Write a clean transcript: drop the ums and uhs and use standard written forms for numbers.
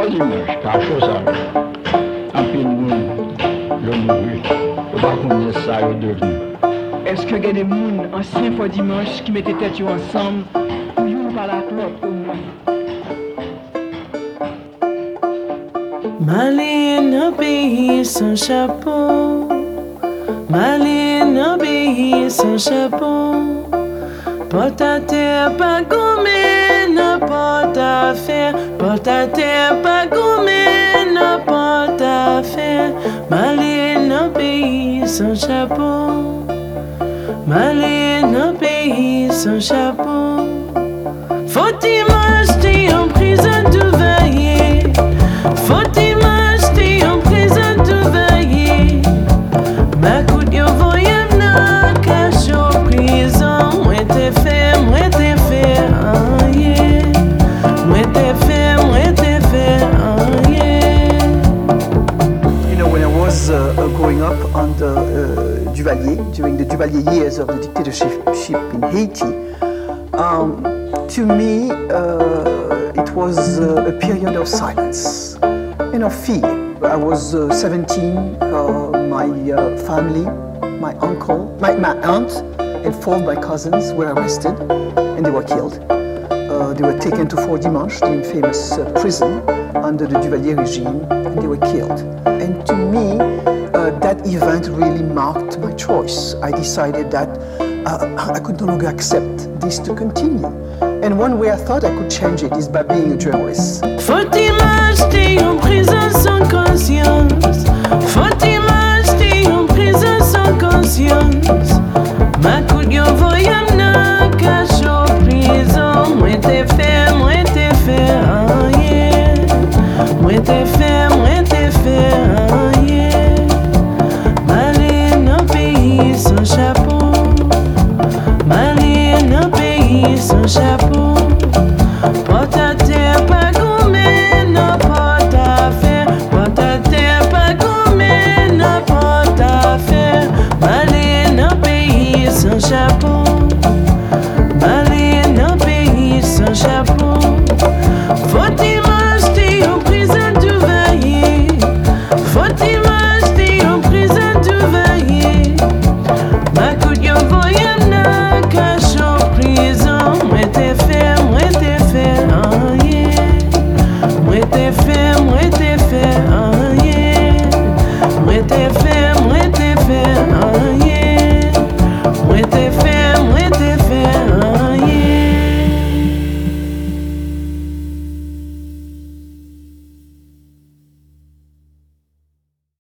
fois dimanche, t'as chaud ça. En plus, le mouru, je ne sais pas combien ça est devenu. Est-ce que il y a des gens anciens fois dimanche qui mettaient tête ensemble pour y par la clope au moins? Maline au pays sans chapeau, Maline au pays sans chapeau, porte à terre pas gommé, n'importe à faire, porte à terre pas gommé, n'importe à faire, Maline au pays sans chapeau, Maline au pays sans chapeau, faut-il m'acheter en prison tout veiller, faut-il m'acheter en prison tout veiller, ma coute yo voyem nan cachot prison, moi te fait, ah yeah, moi te fait, ah yeah. You know, when I was growing up under Duvalier, during the Duvalier years of the dictatorship in Haiti, to me, it was a period of silence and of fear. I was 17, my family, my uncle, my aunt, and 4 of my cousins were arrested and they were killed. They were taken to Fort Dimanche, the infamous prison under the Duvalier regime, and they were killed. And to me, that event really marked my choice. I decided that I could no longer accept this to continue. And one way I thought I could change it is by being a journalist. Faut-il m'acheter en prison sans conscience, faut-il m'acheter en prison sans conscience, ma coute yo voyem nan cachot prison, moi te fait, ah yeah, moi te fait, ah yeah, Maline au pays sans chapeau, Maline au pays sans chapeau, porte